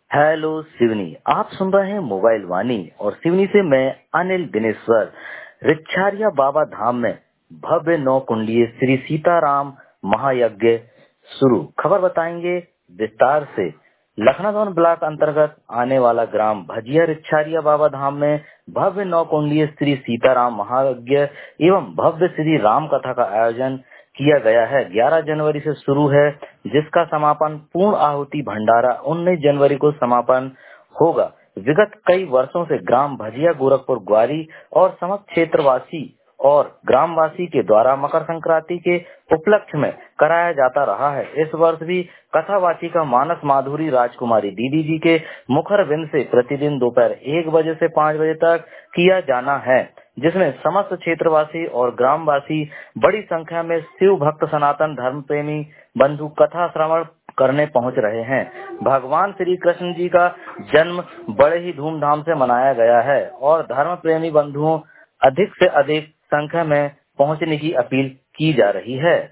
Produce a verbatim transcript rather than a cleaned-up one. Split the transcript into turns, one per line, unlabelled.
Hello Seoni, आप सुन रहे हैं मोबाइल वाणी और सिवनी से मैं अनिल दिनेश्वर। रिच्छारिया बाबा धाम में भव्य नौ कुंडलीय श्री सीताराम महायज्ञ शुरू। खबर बताएंगे विस्तार से। लखनादौन ब्लॉक अंतर्गत आने वाला ग्राम भजिया रिच्छारिया बाबा धाम में भव्य नौ कुंडलीय श्री सीताराम महायज्ञ एवं भव्य श्री राम कथा का आयोजन किया गया है। ग्यारह जनवरी से शुरू है, जिसका समापन पूर्ण आहुति भंडारा उन्नीस जनवरी को समापन होगा। विगत कई वर्षों से ग्राम भजिया गोरखपुर ग्वारी और समस्त क्षेत्रवासी और ग्रामवासी के द्वारा मकर संक्रांति के उपलक्ष्य में कराया जाता रहा है। इस वर्ष भी कथावाची का मानस माधुरी राजकुमारी दीदी जी के मुखर बिंद से प्रतिदिन दोपहर एक बजे से पाँच बजे तक किया जाना है, जिसमें समस्त क्षेत्रवासी और ग्रामवासी बड़ी संख्या में शिव भक्त सनातन धर्म प्रेमी बंधु कथा श्रवण करने पहुंच रहे हैं। भगवान श्री कृष्ण जी का जन्म बड़े ही धूमधाम से मनाया गया है और धर्म प्रेमी बंधुओं अधिक से अधिक संख्या में पहुंचने की अपील की जा रही है।